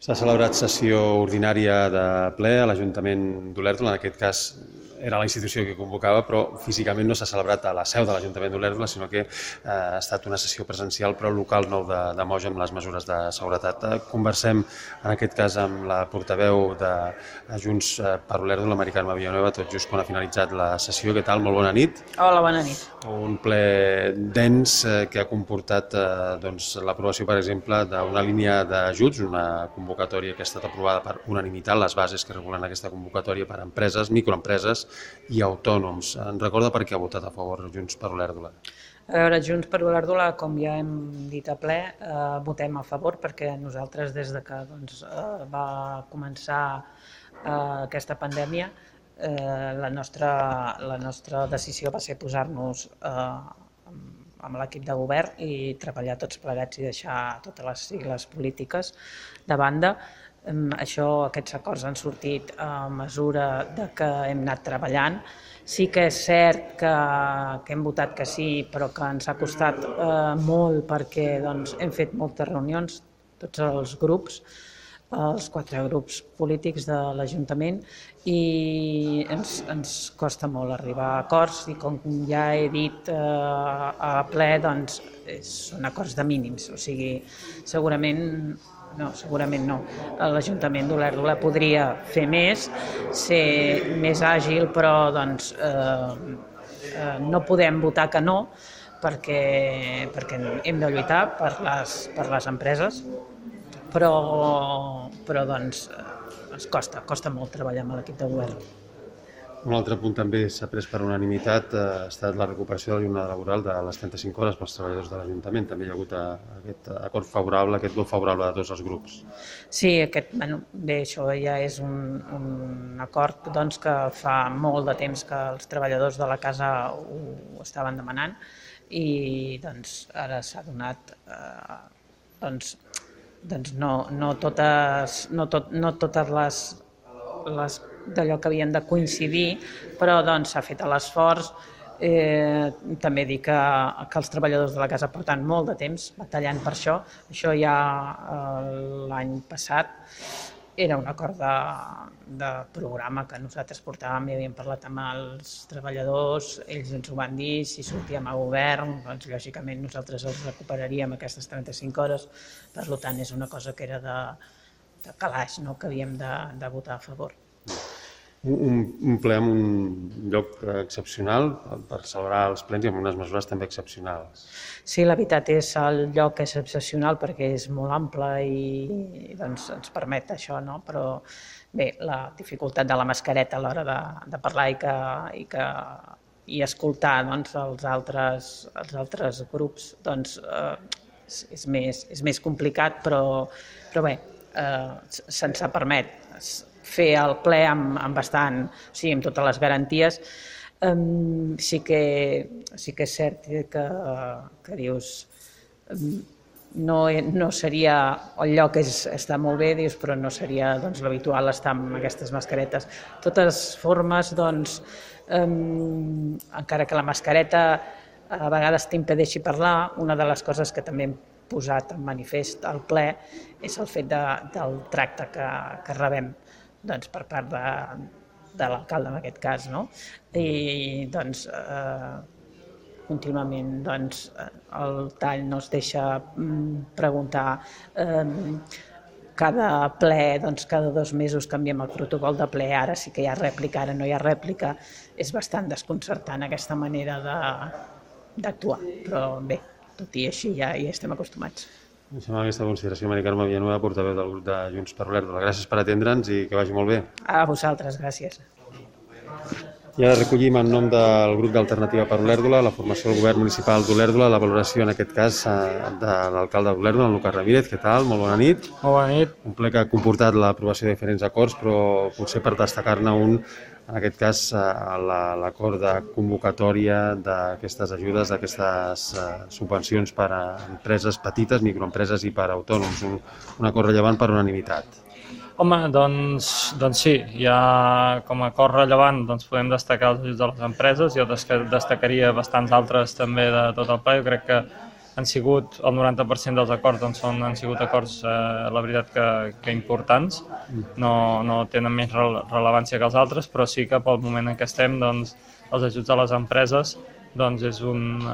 S'ha celebrat sessió ordinària de ple a l'Ajuntament d'Olèrdola. En aquest cas era la institució que convocava, però físicament no s'ha celebrat a la seu de l'Ajuntament d'Olèrdola, sinó que ha estat una sessió presencial, però local nou de Moja, amb les mesures de seguretat. Conversem, en aquest cas, amb la portaveu de Junts per Olèrdola, Mari Carme Villanueva, tot just quan ha finalitzat la sessió. Què tal? Molt bona nit. Hola, bona nit. Un ple dens que ha comportat l'aprovació, per exemple, d'una línia d'ajuts, una convocatòria que ha estat aprovada per unanimitat, les bases que regulen aquesta convocatòria per a empreses, microempreses i autònoms. En recorda per què ha votat a favor Junts per Olèrdola? A veure, Junts per Olèrdola, com ja hem dit a ple, votem a favor perquè nosaltres, des de que va començar aquesta pandèmia, la nostra decisió va ser posar-nos amb l'equip de govern i treballar tots plegats i deixar totes les sigles polítiques de banda. Aquests acords han sortit a mesura que hem anat treballant. Sí que és cert que hem votat que sí, però que ens ha costat molt perquè hem fet moltes reunions, tots els grups, els 4 grups polítics de l'Ajuntament, i ens costa molt arribar a acords, i com ja he dit a ple, són acords de mínims, o sigui, segurament no. L'Ajuntament d'Olèrdola podria fer més, ser més àgil, però no podem votar que no, perquè hem de lluitar per les empreses, però ens costa molt treballar amb l'equip de govern. Un altre punt també s'ha pres per unanimitat ha estat la recuperació de la jornada laboral de les 35 hores pels treballadors de l'Ajuntament. També hi ha hagut aquest acord favorable, aquest vot favorable de tots els grups. Sí, això ja és un acord que fa molt de temps que els treballadors de la casa ho estaven demanant, i ara s'ha donat. No totes les d'allò que havien de coincidir, però s'ha fet l'esforç. També dir que els treballadors de la casa porten molt de temps batallant per això. Això ja l'any passat era un acord de programa que nosaltres portàvem i havíem parlat amb els treballadors, ells ens ho van dir, si sortíem a govern, lògicament nosaltres els recuperaríem aquestes 35 hores, per tant és una cosa que era de calaix, que havíem de votar a favor. Un ple en un lloc excepcional per celebrar els plens i amb unes mesures també excepcionals. Sí, la veritat el lloc és excepcional perquè és molt ample i ens permet això, però bé, la dificultat de la mascareta a l'hora de parlar i escoltar els altres grups és més complicat, però bé, se'ns permet fer el ple amb totes les garanties. Sí que és cert que dius no seria, el lloc està molt bé, però no seria l'habitual estar amb aquestes mascaretes. De totes formes, encara que la mascareta a vegades t'impedeixi parlar, una de les coses que també hem posat en manifest al ple és el fet del tracte que rebem per part de l'alcalde, en aquest cas, i contínuament el tall no es deixa preguntar. Cada ple, cada 2 mesos canviem el protocol de ple, ara sí que hi ha rèplica, ara no hi ha rèplica. És bastant desconcertant aquesta manera d'actuar, però bé, tot i així ja hi estem acostumats. Deixem aquesta consideració, Mari Carme Villanueva, portaveu del grup de Junts per Olèrdola. Gràcies per atendre'ns i que vagi molt bé. A vosaltres, gràcies. I ara recollim en nom del grup d'Alternativa per Olèrdola la formació del govern municipal d'Olèrdola, la valoració en aquest cas de l'alcalde d'Olèrdola, en Lucas Ramírez. Què tal? Molt bona nit. Molt bona nit. Un ple que ha comportat l'aprovació de diferents acords, però potser per destacar-ne un, en aquest cas l'acord de convocatòria d'aquestes ajudes, d'aquestes subvencions per a empreses petites, microempreses i per a autònoms. Un acord rellevant per unanimitat. Home, doncs sí, ja com a acord rellevant podem destacar els ajuts de les empreses. Jo destacaria bastants altres també de tot el ple. Jo crec que han sigut, el 90% dels acords han sigut acords, la veritat, que importants, no tenen més rellevància que els altres, però sí que pel moment en què estem, doncs, els ajuts a les empreses, doncs és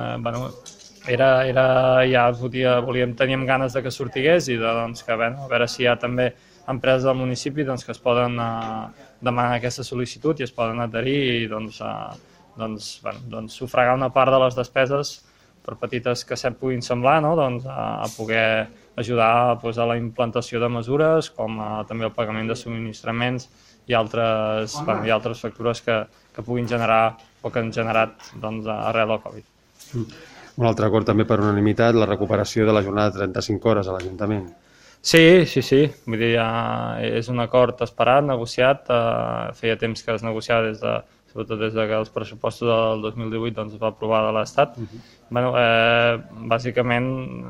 teníem ganes de que sortigués i que a veure si hi ha també empreses del municipi que es poden demanar aquesta sol·licitud i es poden adherir i sufragar una part de les despeses, per petites que puguin semblar, a poder ajudar a la implantació de mesures, com també el pagament de subministraments i altres factures que puguin generar o que han generat arrel del Covid. Un altre acord també per unanimitat, la recuperació de la jornada de 35 hores a l'Ajuntament. Sí, vull dir, és un acord esperat, negociat, feia temps que es negociava sobretot des que els pressupostos del 2018 es va aprovar de l'Estat. Bàsicament,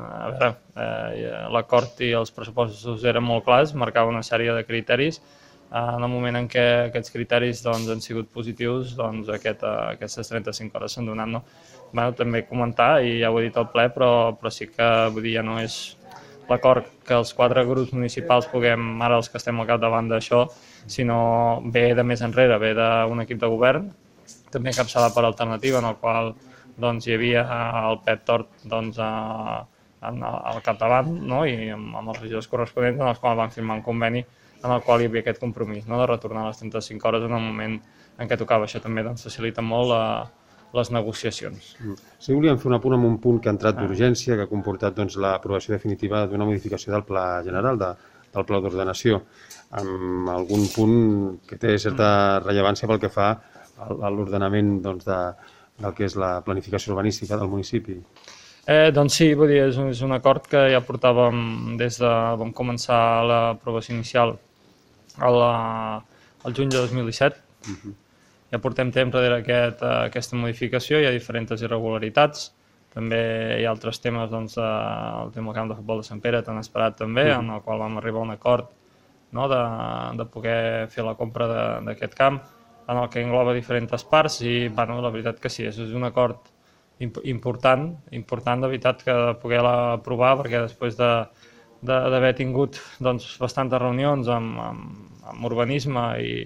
l'acord i els pressupostos eren molt clars, marcava una sèrie de criteris. En el moment en què aquests criteris han sigut positius, aquestes 35 hores s'han donat. També comentar, i ja ho he dit al ple, però sí que ja no és l'acord que els 4 grups municipals puguem, ara els que estem al capdavant d'això, sinó ve de més enrere, ve d'un equip de govern, també encapçalat per Alternativa, en el qual hi havia el Pep Tort al capdavant i amb els regidors corresponents, en els quals van firmar un conveni en el qual hi havia aquest compromís de retornar a les 35 hores en el moment en què tocava. Això també facilita molt les negociacions. Sí, volíem fer un apunt amb un punt que ha entrat d'urgència, que ha comportat l'aprovació definitiva d'una modificació del Pla General, del Pla d'Ordenació, amb algun punt que té certa rellevància pel que fa a l'ordenament del que és la planificació urbanística del municipi. Doncs sí, vull dir, és un acord que ja portàvem des de vam començar l'aprovació inicial al juny de 2017. Ja portem temps darrere aquesta modificació, hi ha diferents irregularitats. També hi ha altres temes, el tema del camp de futbol de Sant Pere, tan esperat també, en el qual vam arribar a un acord de poder fer la compra d'aquest camp, en el que engloba diferents parts i la veritat que sí, és un acord important de veritat que de poder-la aprovar, perquè després d'haver tingut bastantes reunions amb urbanisme i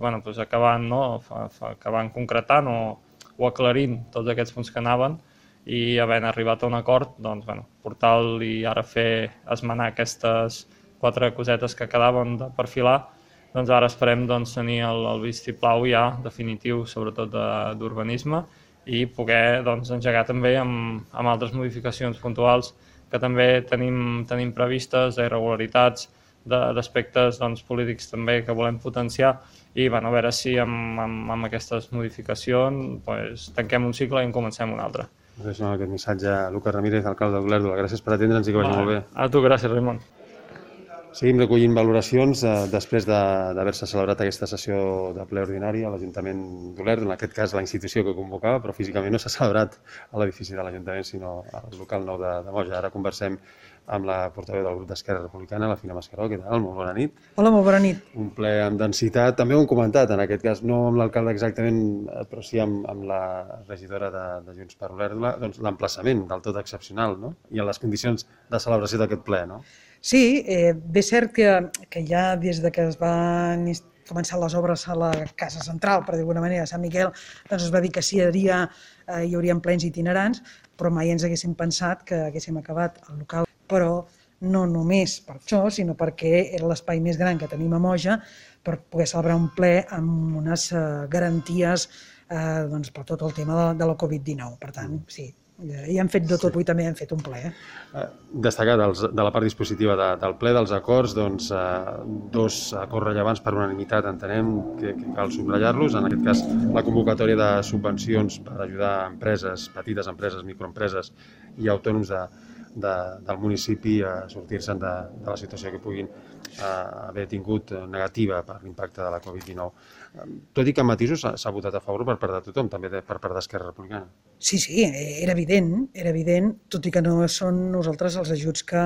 acabant concretant o aclarint tots aquests punts que anaven i havent arribat a un acord, portar-lo i ara esmenar aquestes 4 cosetes que quedaven de perfilar, ara esperem tenir el vistiplau ja definitiu, sobretot d'urbanisme, i poder engegar també amb altres modificacions puntuals que també tenim previstes, d'irregularitats, d'aspectes polítics també que volem potenciar i a veure si amb aquestes modificacions tanquem un cicle i en comencem un altre. Gràcies per aquest missatge, Lucas Ramírez, alcalde d'Olèrdola. Gràcies per atendre'ns i que vagi molt bé. A tu, gràcies, Raimon. Seguim recollint valoracions després d'haver-se celebrat aquesta sessió de ple ordinari a l'Ajuntament d'Olèrdola, en aquest cas la institució que convocava, però físicament no s'ha celebrat a l'edifici de l'Ajuntament, sinó al local nou de Moja. Ara conversem amb la portaveu del grup d'Esquerra Republicana, la Fina Mascaró. Què tal? Molt bona nit. Hola, molt bona nit. Un ple amb densitat. També ho hem comentat, en aquest cas, no amb l'alcalde exactament, però sí amb la regidora de Junts per Olèrdola, l'emplaçament del tot excepcional, no? I en les condicions de celebració d'aquest ple, no? Sí, bé cert que ja des de que es van començar les obres a la Casa Central, per dir d'alguna manera, a Sant Miquel, doncs es va dir que sí, hi haurien plens itinerants, però mai ens haguéssim pensat que haguéssim acabat el local. Però no només per això, sinó perquè era l'espai més gran que tenim a Moja per poder celebrar un ple amb unes garanties per tot el tema de la Covid-19. Per tant, sí, ja hem fet de tot, avui també hem fet un ple. Destacar de la part dispositiva del ple, dels acords, 2 acords rellevants per unanimitat, entenem que cal subratllar-los. En aquest cas, la convocatòria de subvencions per ajudar empreses, petites empreses, microempreses i autònoms del municipi a sortir-se'n de la situació que puguin haver tingut negativa per l'impacte de la Covid-19. Tot i que amb matisos s'ha votat a favor per part de tothom, també per part d'Esquerra Republicana. Sí, era evident, tot i que no són nosaltres els ajuts que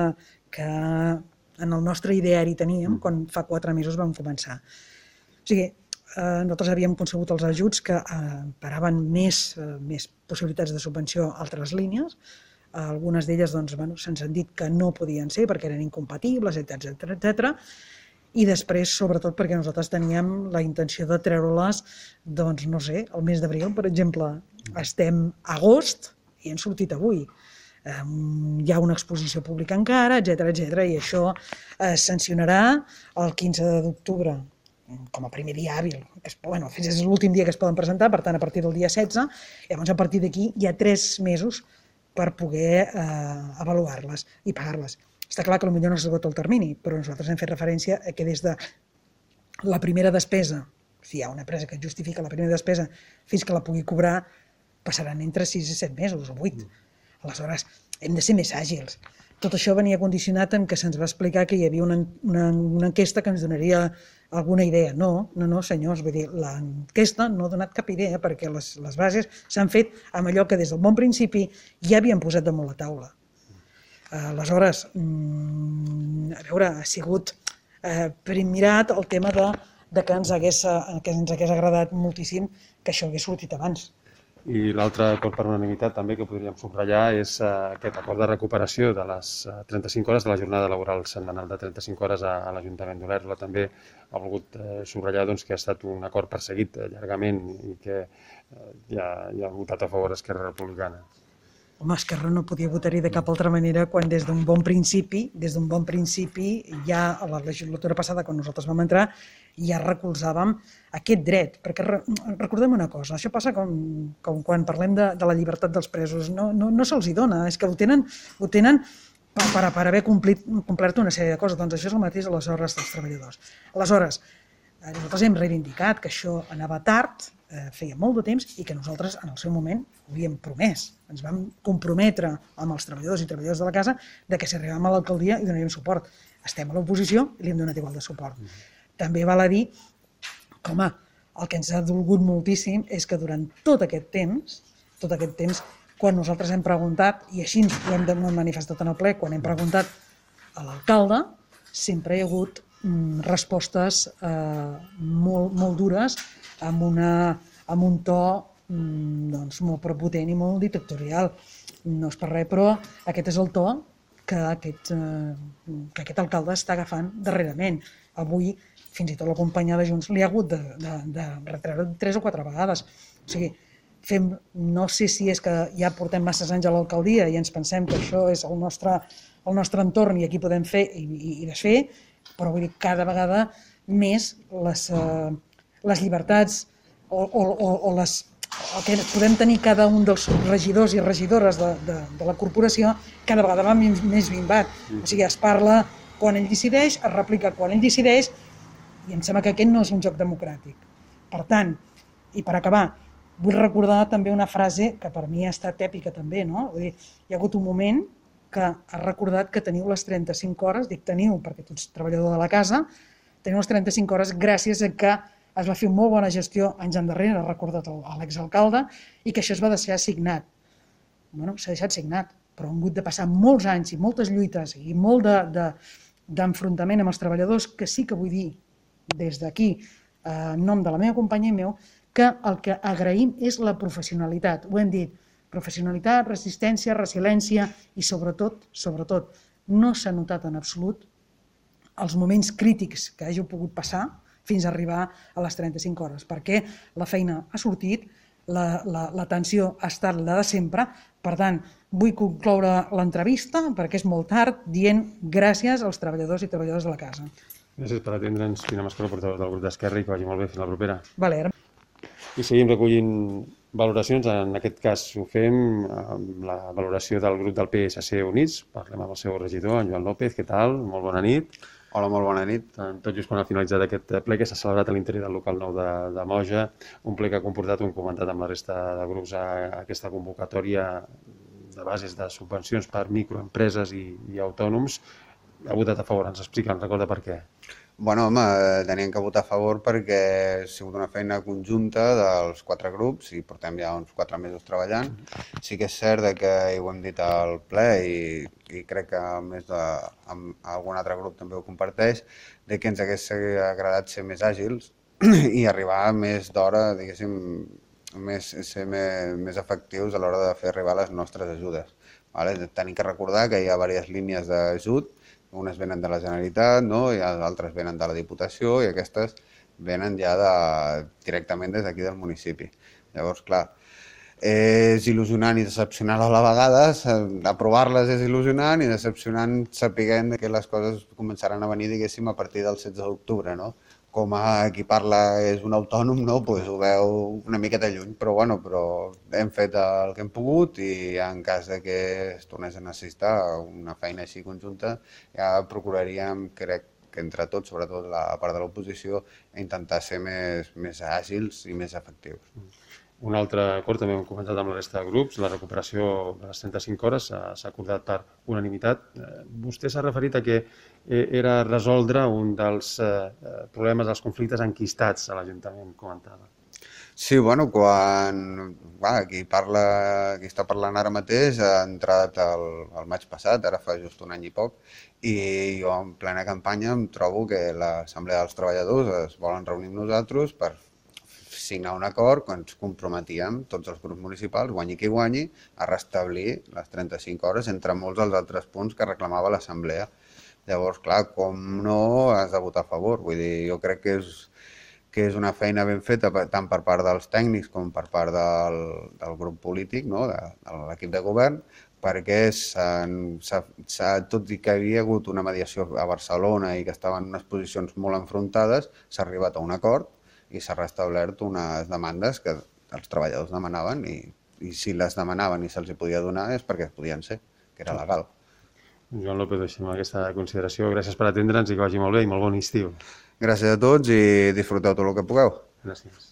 en el nostre ideari teníem quan fa 4 mesos vam començar. O sigui, nosaltres havíem concebut els ajuts que paraven més possibilitats de subvenció a altres línies, algunes d'elles se'ns han dit que no podien ser perquè eren incompatibles, etc. I després, sobretot, perquè nosaltres teníem la intenció de treure-les, doncs, no sé, el mes d'abril, per exemple, estem a agost i han sortit avui. Hi ha una exposició pública encara, etc. I això es sancionarà el 15 d'octubre com a primer dia hàbil. Fins és l'últim dia que es poden presentar, per tant, a partir del dia 16, llavors a partir d'aquí hi ha 3 mesos per poder avaluar-les i pagar-les. Està clar que potser no s'esgota el termini, però nosaltres hem fet referència a que des de la primera despesa, si hi ha una empresa que justifica la primera despesa, fins que la pugui cobrar, passaran entre 6 i 7 mesos o 8. Aleshores, hem de ser més àgils. Tot això venia condicionat en que se'ns va explicar que hi havia una enquesta que ens donaria alguna idea. No, senyors, vull dir, l'enquesta no ha donat cap idea perquè les bases s'han fet amb allò que des del bon principi ja havien posat damunt la taula. Aleshores, a veure, ha sigut primirat el tema que ens hagués agradat moltíssim que això hagués sortit abans. I l'altre acord per unanimitat també que podríem subratllar és aquest acord de recuperació de les 35 hores de la jornada laboral setmanal de 35 hores a l'Ajuntament d'Olèrdola. També ha volgut subratllar que ha estat un acord perseguit llargament i que ja ha votat a favor Esquerra Republicana. Home, Esquerra no podia votar-hi de cap altra manera quan des d'un bon principi, ja a la legislatura passada, quan nosaltres vam entrar, ja recolzàvem aquest dret. Perquè recordem una cosa, això passa com quan parlem de la llibertat dels presos. No se'ls hi dona, és que ho tenen per haver complert una sèrie de coses. Doncs això és el mateix a les hores dels treballadors. Aleshores, nosaltres hem reivindicat que això anava tard, feia molt de temps, i que nosaltres en el seu moment ho havíem promès. Ens vam comprometre amb els treballadors i treballadores de la casa de que si arribàvem a l'alcaldia hi donaríem suport. Estem a l'oposició i li hem donat igual de suport. També val a dir que, home, el que ens ha dolgut moltíssim és que durant tot aquest temps, quan nosaltres hem preguntat, i així ho hem manifestat en el ple, quan hem preguntat a l'alcalde, sempre hi ha hagut respostes molt dures, amb un to molt prepotent i molt dictatorial. No és per res, però aquest és el to que aquest alcalde està agafant darrerament. Avui, fins i tot la companya de Junts li ha hagut de retreure 3 o 4 vegades. O sigui, no sé si és que ja portem masses anys a l'alcaldia i ens pensem que això és el nostre entorn i aquí podem fer i desfer, però vull dir, cada vegada més les llibertats o el que podem tenir cada un dels regidors i regidores de la corporació cada vegada va més minvat. O sigui, es parla quan ell decideix, es replica quan ell decideix, i em sembla que aquest no és un joc democràtic. Per tant, i per acabar, vull recordar també una frase que per mi ha estat èpica també, no? Vull dir, hi ha hagut un moment que ha recordat que teniu les 35 hores, dic teniu perquè tu ets treballador de la casa, teniu les 35 hores gràcies a que es va fer una molt bona gestió anys endarrere, ha recordat l'exalcalde, i que això es va deixar signat. Bueno, s'ha deixat signat, però han hagut de passar molts anys i moltes lluites i molt d'enfrontament amb els treballadors, que sí que vull dir des d'aquí, en nom de la meva companya i meu, que el que agraïm és la professionalitat. Ho hem dit, professionalitat, resistència, resiliència i sobretot, no s'ha notat en absolut els moments crítics que hàgiu pogut passar fins a arribar a les 35 hores, perquè la feina ha sortit, la tensió ha estat la de sempre. Per tant, vull concloure l'entrevista, perquè és molt tard, dient gràcies als treballadors i treballadores de la casa. Gràcies per atendre'ns, Pina Mascaró, portaveu del grup d'Esquerra, i que vagi molt bé. Fins la propera. Vale. I seguim recollint valoracions. En aquest cas ho fem amb la valoració del grup del PSC Units. Parlem amb el seu regidor, en Joan López. Què tal? Molt bona nit. Hola, molt bona nit. Tot just quan ha finalitzat aquest ple que s'ha celebrat a l'interior del local nou de Moja, un ple que ha comportat, ho hem comentat amb la resta de grups, aquesta convocatòria de bases de subvencions per microempreses i autònoms. Ha votat a favor, ens explica, ens recorda per què? Bueno, home, teníem que votar a favor perquè ha sigut una feina conjunta dels 4 grups i portem ja uns 4 mesos treballant. Sí que és cert que ho hem dit al ple i crec que més amb algun altre grup també ho comparteix, que ens hagués agradat ser més àgils i arribar més d'hora, diguéssim, ser més efectius a l'hora de fer arribar les nostres ajudes. Tenim que recordar que hi ha diverses línies d'ajut, unes venen de la Generalitat, no? I altres venen de la Diputació i aquestes venen ja directament des d'aquí del municipi. Llavors, clar, és il·lusionant i decepcionant a la vegada, aprovar-les és il·lusionant i decepcionant sapiguent que les coses començaran a venir, diguéssim, a partir del 16 d'octubre, no? Com a qui parla és un autònom, no? Pues ho veu una miqueta lluny, però bueno, hem fet el que hem pogut i en cas de que es tornés a necessitar una feina així conjunta, ja procuraríem, crec que entre tots, sobretot la part de l'oposició, intentar ser més àgils i més efectius. Un altre acord, també hem comentat amb la resta de grups, la recuperació de les 35 hores s'ha acordat per unanimitat. Vostè s'ha referit a que era resoldre un dels problemes, dels conflictes enquistats a l'Ajuntament, comentava. Sí, bueno, qui està parlant ara mateix ha entrat el maig passat, ara fa just un any i poc, i jo en plena campanya em trobo que l'Assemblea dels Treballadors es volen reunir amb nosaltres per signar un acord que ens comprometíem tots els grups municipals, guanyi qui guanyi, a restablir les 35 hores entre molts dels altres punts que reclamava l'Assemblea. Llavors, clar, com no has de votar a favor? Vull dir, jo crec que és una feina ben feta tant per part dels tècnics com per part del grup polític, no? De l'equip de govern, perquè tot i que havia hagut una mediació a Barcelona i que estaven en unes posicions molt enfrontades, s'ha arribat a un acord i s'ha restablert unes demandes que els treballadors demanaven i si les demanaven i se'ls hi podia donar és perquè podien ser, que era legal. Joan López, deixem aquesta consideració. Gràcies per atendre'ns i que vagi molt bé i molt bon estiu. Gràcies a tots i disfruteu tot el que pugueu. Gràcies.